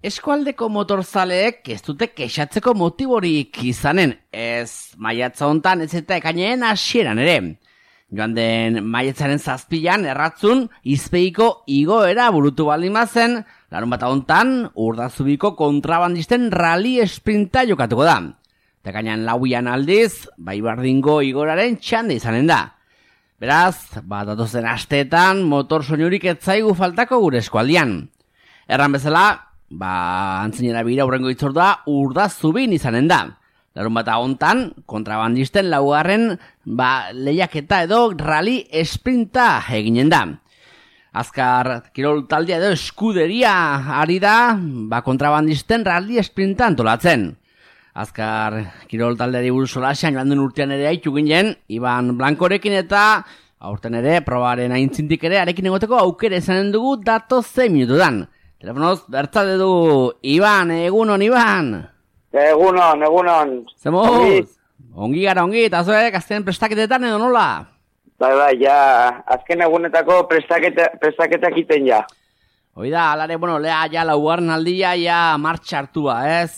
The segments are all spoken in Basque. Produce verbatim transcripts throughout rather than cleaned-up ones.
Eskualdeko motorzaleek ez dute kexatzeko motiborik izanen, ez maiatza hontan ez eta ekaineen hasieran ere. Joan den maiatzaren zazpilan erratzun izpeiko igoera burutu baldin bazen, larun bat hontan Urdazubiko kontrabandisten rally esprinta jokatuko da. Tekainan lauian aldiz, Baibardingo igoraren txanda izanen da. Beraz, bat datozen asteetan motor soinurik ez zaigu faltako gure eskualdian. Erran bezala, ba, antzinera bira hurrengo itzordua Urdazubin izanen da. Larun bat hontan, kontrabandisten laugarren ba, lehiaketa edo rally esprinta eginen da. Azkar kirol taldea edo eskuderia ari da ba, kontrabandisten rally esprinta antolatzen. Azkar kirol taldeari buruz solasean joan den urtean ere haitu ginen, Iban Blankorekin eta aurten ere probaren aintzintik ere arekin egoteko aukera izanen dugu datozen minutudan. Telefonoz, bertzade du, Iban, egunon, Iban. Egunon, egunon. Zemuz, ongi gara ongi, eta zoek azken prestaketetan edo nola? Bai, bai, ja, azken egunetako prestaketa, prestaketak iten ja. Oida, alare, bueno, lea ja laugarren aldia ja martxa hartua, ez?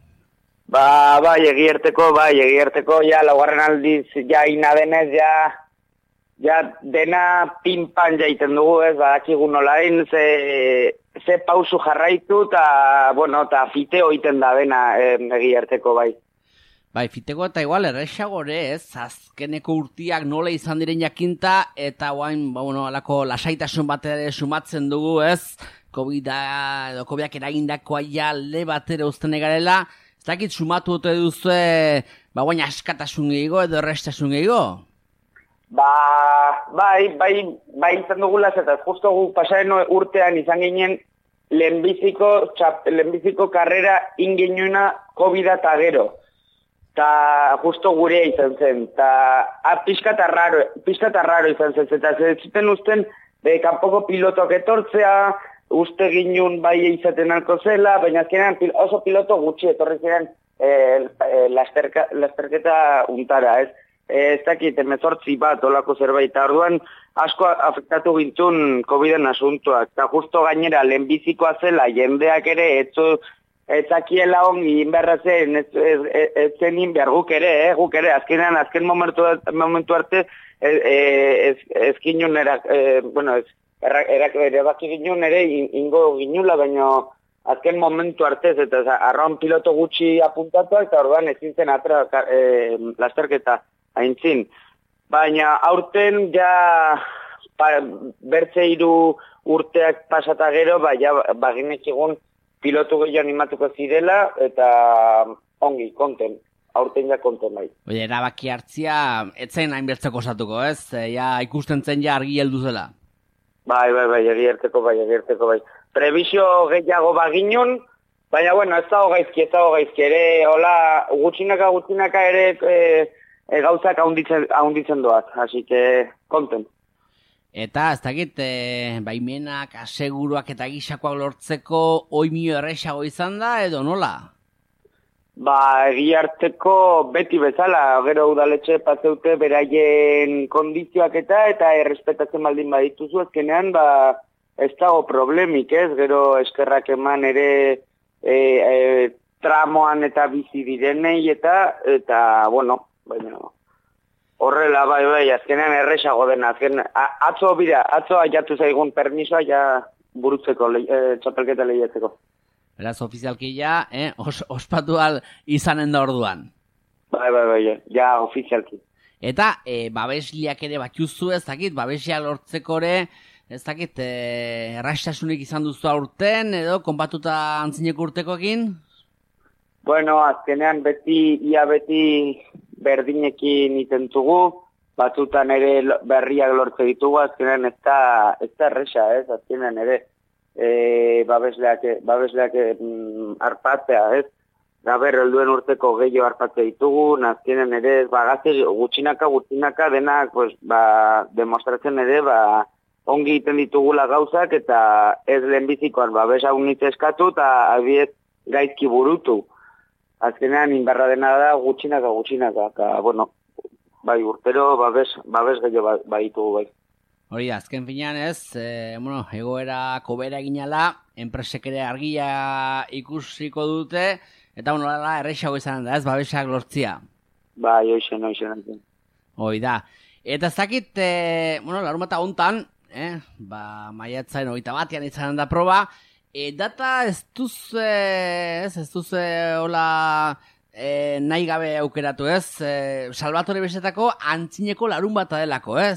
Ba, bai, egierteko, bai, egierteko, ja, laugarren aldiz, ja, ina denez, ja, ja, dena pinpan jaiten dugu, ez, badakigu nolain, ze, ze pausu jarraitu, eta, bueno, eta fiteo iten da dena eh, egierteko, bai. Bai, fiteko eta igual errexagore, ez, azkeneko urtiak nola izan diren jakinta, eta guain, ba, bueno, alako lasaitasun bat ere sumatzen dugu, ez, COVID-a, edo COVIDak eragindakoa ja alde batera uzten egarela, ez dakit sumatu dute duzu, ba, guain askatasun gehiago edo errestasun gehiago? Ba, bai, bai, bai izan dugula, eta justo gu pasaren urtean izan ginen lehenbiziko, txap, lehenbiziko karrera ingenuena COVID-a eta gero. Ta justo gurea izan zen, eta pixka eta raro, pixka eta raro izan zen, eta zuten usten, de kanpoko pilotok etortzea, uste ginun bai izaten alko zela, baina azkenean oso piloto gutxi etorri ziren eh, eh, lasterka, lasterketa untara, ez? Ez dakit, emezortzi bat, olako zerbait, orduan asko afektatu gintzun COVID-en asuntoak, eta justo gainera lehenbizikoa zela, jendeak ere etzu, etzakiela ongi inberrazen, ez, ez, ez, ez zenin behar guk ere, eh, guk ere, azkenean, azken momentu, momentu arte, ez, ez, ez ginun, erak, eh, bueno, ez, erak, erak, erabaki ginun ere ingo ginula, baina azken momentu artez, eta arraun piloto gutxi apuntatuak, eta orduan ezin zen atra eh, lasterketa. Aintzin, baina aurten ja pa, bertze hiru urteak pasata gero, ba, ja, baginek egun pilotu gehiago animatuko zirela, eta ongi, konten, aurten ja konten bai. Oye, erabaki hartzia, etzen hainbertzeko osatuko, ez? Ja, ikusten zen ja argi heldu zela. Bai, bai, bai, egierteko bai, egierteko bai. Prebizio gehiago baginun, baina, bueno, ez dago gaizki, ez dago gaizki, ere, hola, gutxinaka, gutxinaka ere, e, E, gauzak ahonditzen, ahonditzen doaz, hasi que konten. Eta, ez dakit, e, baimenak, aseguruak eta gisakoak lortzeko oimio erresago izan da, edo nola? Ba, egia hartzeko beti bezala, gero udaletxe patzeute beraien kondizioak eta, eta errespetatzen baldin badituzu, ezkenean, ba, ez dago problemik, ez? Gero eskerrak eman ere e, e, tramoan eta bizi direnei eta, eta, bueno, baina horrela bai bai azkenean erresago dena, azken atzo bira, atzo aiatu zaigun permisoa ja burutzeko, le, e, txapelketa lehiatzeko. Beraz, ofizialki ja, eh, os, ospatu al izanen da orduan. Bai, bai, bai, ja ofizialki. Eta, e, babesliak ere batxuzu ez dakit, babeslia lortzeko ere, ez dakit, e, errastasunik izan duzu aurten, edo, konpatuta antzineko urtekoekin? Bueno, azkenean beti, ia beti berdinekin itentugu, batzutan ere berriak lortze ditugu, azkenean ez da, ez da erresa, ez, azkenean ere e, babesleak, babesleak mm, arpatzea, ez, gaber helduen urteko gehiago arpatze ditugu, azkenean ere, bagazte gutxinaka, gutxinaka denak, pues, ba, demostratzen ere, ba, ongi egiten ditugula gauzak, eta ez lehenbizikoan babesa unitz eskatu, eta abiet gaizki burutu. Azkenean inbarra dena da gutxinaka, gutxinaka, eta, bueno, bai, urtero babes, babes gehiago baitu bai. Hori da, azken finean ez, e, bueno, egoera kobera eginala, enpresek ere argia ikusiko dute, eta bueno, errexago izan da, ez, babesak lortzia. Bai, hoixen, hoixen. Hoi da. Eta ez dakit, e, bueno, larumata hontan, eh, ba, maiatzaren hogeita batean izan da proba, e, data ez duze, ez, ez duze, hola, e, nahi gabe aukeratu, ez, e, Salvatore Besetako antzineko larumata delako, ez?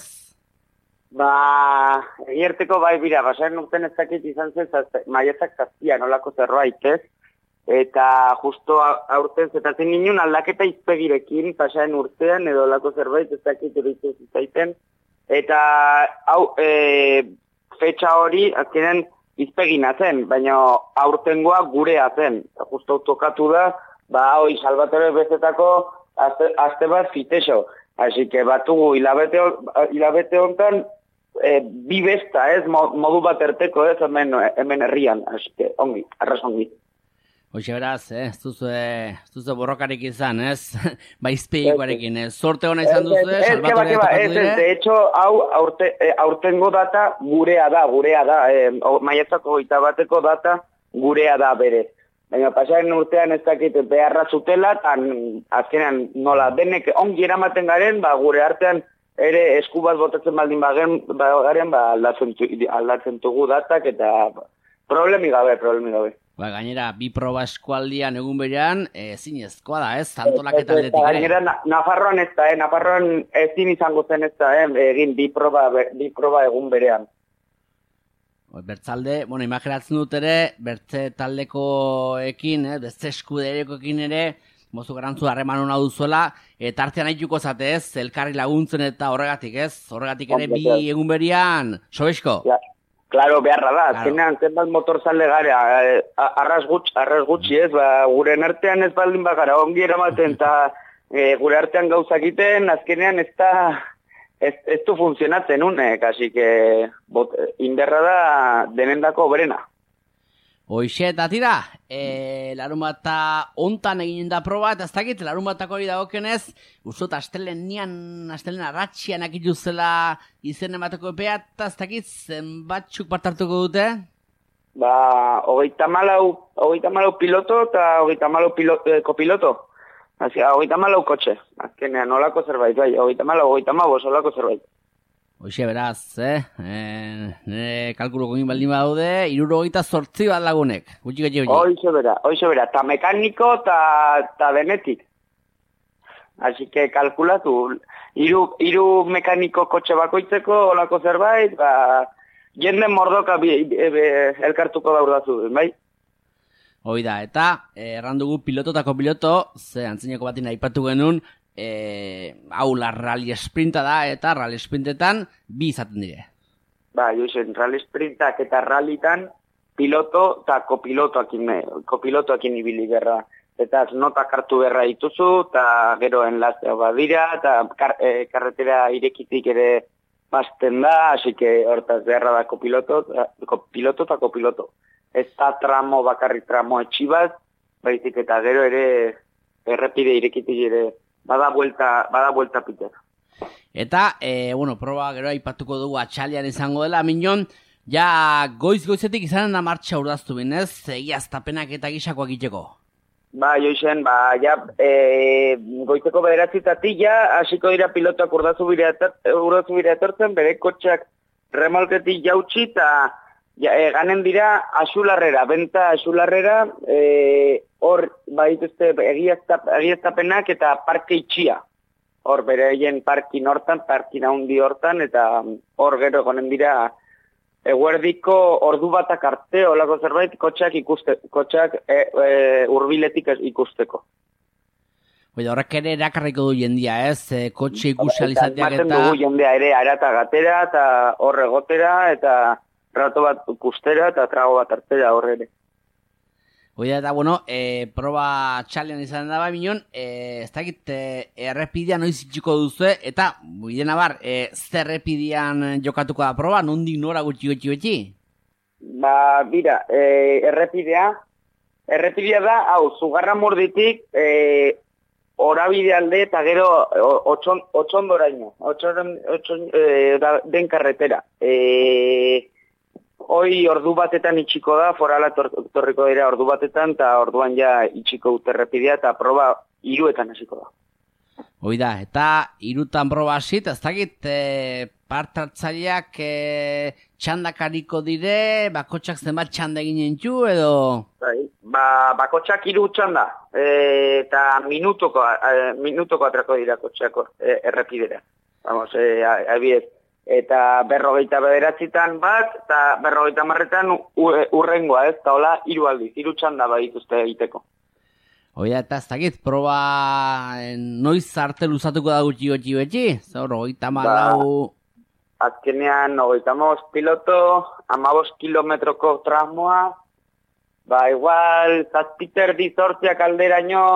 Ba, egierteko bai bira, basaren urten ez dakit izan zen, maiatzak zazpian olako zerbait, ez? Eta justo aurten zetatzen ginen aldaketa izpegirekin pasaren urtean edo lako zerbait ez dakit eruditzen zitzaiten. Eta hau, e, fetxa hori azkenen izpegina zen, baina aurtengoa gurea zen. Eta justo tokatu da, ba hoi Salvatore Besetako azte, azte bat fitexo. Así que batugu hilabete, hilabete hontan e, bi besta, ez, modu bat erteko, ez, hemen, hemen herrian. Así que ongi, arras ongi. Hoxe beraz, eh? ez duzu, ez duzu borrokarik izan, ez? Ba izpeikoarekin, ez? Sorte hona izan duzu, eh? Salvatore tokatu dire? Ez, de hecho, hau aurte, aurtengo data gurea da, gurea da. Eh, Maiatzako goita bateko data gurea da bere. Baina pasaren urtean ez dakit beharra zutela, tan azkenean nola denek ongi eramaten garen, ba, gure artean ere esku bat botatzen baldin bagen, ba, garen, ba, aldatzen, aldatzen dugu datak eta problemi gabe, problemi gabe. Ba, gainera, bi proba eskualdian egun berean, ezin ezkoa da, ez? Antolaketa aldetik, eh? Gainera, Nafarroan ez da, eh? Nafarroan ezin izango zen ez da, eh? Egin bi proba, bi proba egun berean. Bertzalde, bueno, imaginatzen dut ere, bertze taldekoekin, eh? Bertze eskuderekoekin ere, mozu garantzu harreman hona duzuela, eta artean haituko zate, ez? Elkarri laguntzen eta horregatik, ez? Horregatik ere bi egun berean, sobesko? Ja. Claro, beharra da, azkenean claro. Zenbat motorzalde gara, arras gutxi, arras gutxi ez, ba, gure artean ez baldin bagara, ongi eramaten, eta e, gure artean gauzak egiten, azkenean ez da, ez, ez du funtzionatzen unek, así que bot, inderra da denendako berena. Hoixe, eta tira, e, larumata ontan egin da proba, eta ez dakit, larumatako hori dagokenez, uzot, astelen nian, astelen arratxian akituzela izen emateko epea, eta ez dakit, zenbatxuk partartuko dute? Ba, hogeita malau, hogeita malau piloto eta hogeita malau piloto, kopiloto. Asi, hogeita malau kotxe, azkenean, olako zerbait, bai, hogeita malau, hogeita maus, olako zerbait. Hoxe, beraz, eh? E, nire kalkulo gogin baldin badaude, iruro hogeita zortzi bat lagunek. Gutxi gutxi gutxi. Hoxe bera, hoxe bera, ta mekaniko ta, ta denetik. Así que kalkulatu, iru, iru mekaniko kotxe bakoitzeko, olako zerbait, ba, jenden mordoka bi, e, be, elkartuko daurdazu, bai? Hoi da, eta errandugu pilototako piloto, ze antzineko batin aipatu genuen, E, hau la rally sprinta da eta rally sprintetan bi izaten dire. Ba, joizen, rally sprintak eta rallytan piloto eta kopilotoakin, kopilotoakin ibili berra. Eta notak hartu berra dituzu, eta gero enlaztea badira, eta kar, e, karretera irekitik ere pasten da, así que hortaz beharra da kopiloto, kopiloto eta kopiloto. Ez da tramo bakarri tramo etxibat, baizik eta gero ere errepide irekitik ere Bada vuelta, bada vuelta Peter. Eta, e, bueno, proba gero aipatuko dugu atxalian izango dela, minon, ja goiz-goizetik izanen da martxa urdaztu binez, egiaztapenak eta gisakoak itxeko. Ba, joizen, ba, ja, e, goizeko bederatzitatik, ja, hasiko dira pilotak urdazu bire etortzen, bere kotxak remolketik jautsi, eta ja, e, ganen dira asularrera, benta asularrera, e, hor, baituzte egiaztapenak eta parke itxia. Hor, bereien parkin hortan, parkin haundi hortan, eta hor gero egonen dira eguerdiko ordu batak arte, olako zerbait, kotxak ikuste, kotxak e, e, urbiletik ikusteko. Oida, horrek ere erakarriko du jendia, ez? E, kotxe ikusalizateak eta... Maten dugu jendea ere, arata gatera, eta hor egotera, eta rato bat ikustera, eta trago bat hartera horre ere. Oida, eta, bueno, e, proba txalian izan daba, minon, e, ez dakit, e, errepidean noiz itxiko duzu, eta, buidena bar, e, zer errepidean jokatuko da proba, nondik nora gutxi gutxi gutxi? Ba, bira, e, errepidea, errepidea da, hau, Zugarra Morditik, e, orabide alde eta gero otxon, otxondoraino, otxon, otxon, e, da, den karretera. E, hoi ordu batetan itxiko da, forala torriko dira ordu batetan, eta orduan ja itxiko dute errepidea, eta proba hiruetan hasiko da. Hoi da, eta hirutan proba hasit, ez dakit, e, partartzaileak e, txandakariko dire, bakotxak zenbat txanda eginen txu, edo... Bai, ba, bakotxak hiru txanda, e, eta minutoko, e, minutoko atrako dira kotxako e, errepidera. Vamos, e, abiez. Eta berrogeita bederatzitan bat, eta berrogeita marretan urrengoa, ez, eta hola, hiru aldiz, hiru txanda badituzte egiteko. Oida, eta ez dakit, proba noiz arte luzatuko da gutxi gutxi gutxi? Zaur, ogeita malau... Ba, azkenean, ogeita mos piloto, amabos kilometroko trasmoa, ba, igual, zazpiter dizortziak alderaino,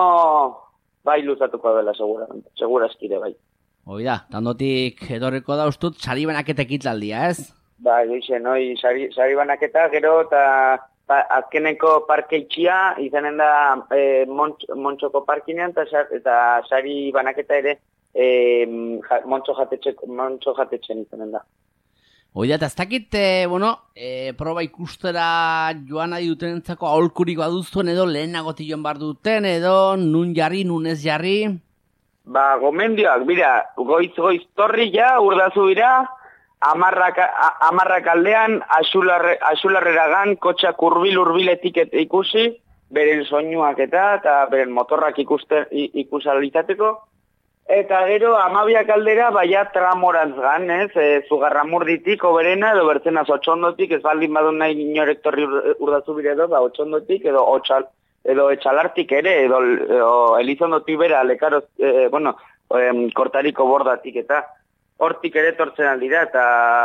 bai luzatuko dela, seguramente, segurazkire, bai. Oida, tandotik edorreko da ustut, sari banaketek itzaldia, ez? Ba, geixen, oi, sari, sari banaketa, gero, eta ba, azkeneko parke itxia, izanen da e, montx, montxoko parkinean, eta, eta sari banaketa ere e, ja, montxo, jatetxe, montxo jatetxen izanen da. Oida, eta ez dakit, e, bueno, e, proba ikustera joan nahi dutenentzako aholkurik baduztuen edo lehenagotik joan bar duten, edo nun jarri, nun ez jarri... Ba, gomendioak, bira, goiz-goiz torri ja, urdazu bira, amarrak, amarrak aldean, asularre, asularrera gan, kotxak urbil-urbiletik ikusi, beren soinuak eta, eta beren motorrak ikuste, ikusalizateko. Eta gero, amabiak aldera, baia tramorantz gan, ez, e, zugarramurditik, oberena, edo bertzenaz otxondotik, ez baldin badun nahi inorek torri urdazu bire edo, ba, otxondotik, edo otxal. Edo etxalartik ere, edo, edo elizondotik bera, lekaroz, e, bueno, e, kortariko bordatik eta hortik ere tortzen aldira, eta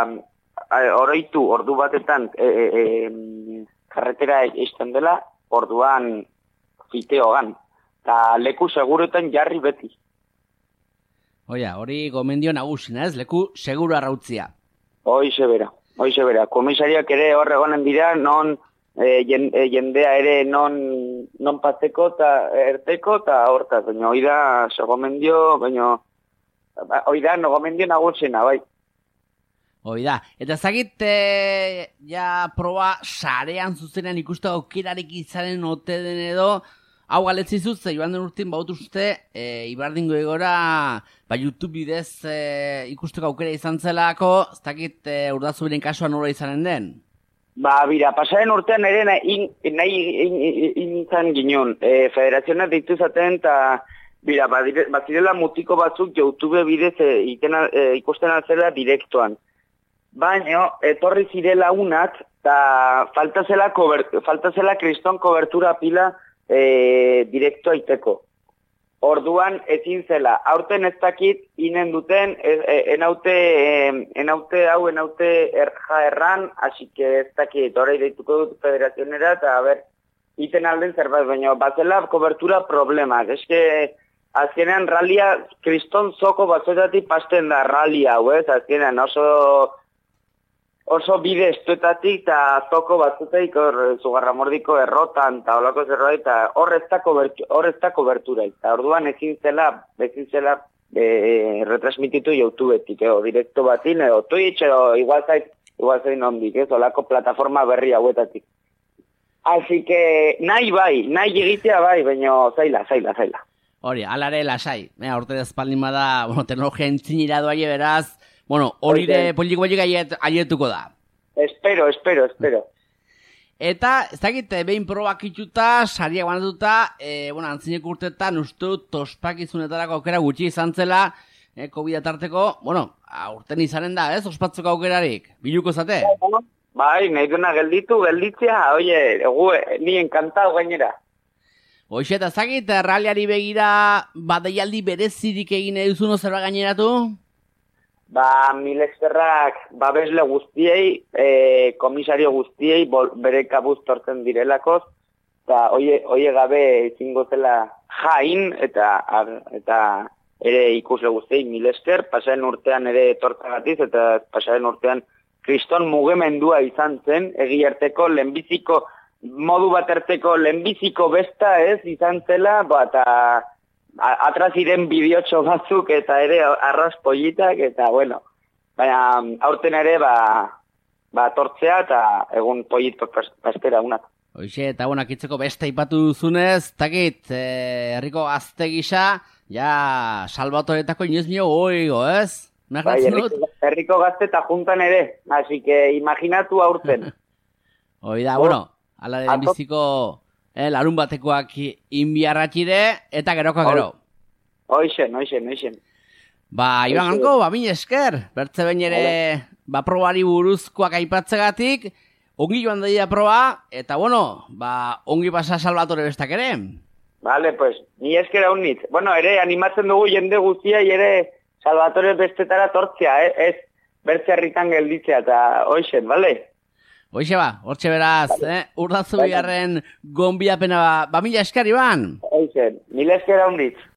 e, oroitu ordu batetan e, e, e, karretera eizten dela, orduan fiteogan, eta leku seguruetan jarri beti. Oia, hori gomendio nagusina ez, leku seguru arrautzia. Hoize bera, hoize bera, komisariak ere horregonen dira, non... E, jendea ere non, non patzeko eta erteko eta hortaz, baina hoi da segomendio, baina hoi da nogomendio nagusina, bai. Hoi da, eta zagit e, ja proba sarean zuzenean ikustu aukerarik izanen ote den edo, hau galetzi zuzte, joan den urtin baut uste, e, Ibardingo egora, ba YouTube bidez e, ikusteko aukera izan zelako, ez dakit e, urdazu biren kasuan nola izanen den? Ba, bira, pasaren urtean ere nahi izan ginen, e, federazionak ditu zaten, eta bira, bazirela mutiko batzuk YouTube bidez e, ikena, e, ikusten alzela direktoan. Baina, etorri zirela unat, eta falta zela, falta zela kriston kobertura pila e, direktoa iteko. Orduan ezin zela, aurten ez dakit inen duten, enaute, enaute hau, enaute erja erran, hasi que ez dakit, horrei deituko dut federazionera, eta ber, iten alden zerbait, baina bazela kobertura problemak. Ez que azkenean ralia, kriston zoko batzuetatik pasten da ralia hau, ez? Azkenean oso... Oso bide estuetatik eta zoko batzuteik hor zugarramordiko errotan eta olako zerbait eta hor ez da kobertura. Eta orduan ezin zela, ezin zela e, retransmititu YouTubetik, edo direkto batin, edo Twitch, edo igual zait, igual zain ondik, ez, olako plataforma berri hauetatik. Así que nahi bai, nahi egitea bai, baina zaila, zaila, zaila. Hori, alare lasai, mea, urte dezpaldin bada, bueno, teknologia entzinira doaie beraz, bueno, hori de poliko-poliko aietuko da. Espero, espero, espero. Eta, ez dakit, behin probak itxuta, sariak banatuta, e, bueno, antzinek urtetan, uste dut, tospakizunetarako aukera gutxi izan zela, e, COVID tarteko, bueno, urten izanen da, ez, ospatzeko aukerarik, biluko zate? Bai, nahi duna gelditu, gelditzea, oie, egu, ni enkantau gainera. Hoxe, eta ez dakit, erraliari begira, badaialdi berezirik egin eduzuno zerba gaineratu? Ba, mil eskerrak babesle guztiei, e, komisario guztiei, bol, bere kabuz tortzen direlakoz, eta oie, oie gabe izingo zela jain, eta, ar, eta ere ikusle guztiei mil esker, pasaren urtean ere tortzagatiz, eta pasaren urtean kriston mugimendua izan zen, egiarteko lehenbiziko, modu baterteko lehenbiziko besta ez izan zela, ba, eta... Atraz iren bideotxo batzuk eta ere arras politak eta bueno, baina aurten ere ba, ba, tortzea eta egun pollito pastera unak. Hoxe, eta buenak itzeko beste ipatu duzunez, takit, eh, herriko gazte gisa, ja, Salvatoretako inoiz mio goigo, ez? Bai, herriko, herriko gazte eta juntan ere, así que imaginatu aurten. Hoi da, bueno, ala den biziko eh, larun batekoak inbiarratxire, eta gerokoa gero. Hoixen, hoixen, hoixen. Ba, Iban Anko, ba, min esker, bertze behin ere, ba, probari buruzkoak aipatzegatik, ongi joan daia proba, eta bueno, ba, ongi pasa Salvatore bestak ere. Vale, pues, ni esker hau nit. Bueno, ere, animatzen dugu jende guztia, ere, Salvatore bestetara tortzea, eh? Ez, bertze herritan gelditzea, eta hoixen, bale? Hoixe ba, hortxe beraz, eh? Urdazu bigarren gonbiapena, ba, ba mila esker, Iban? Hoixen, mila esker hau nit.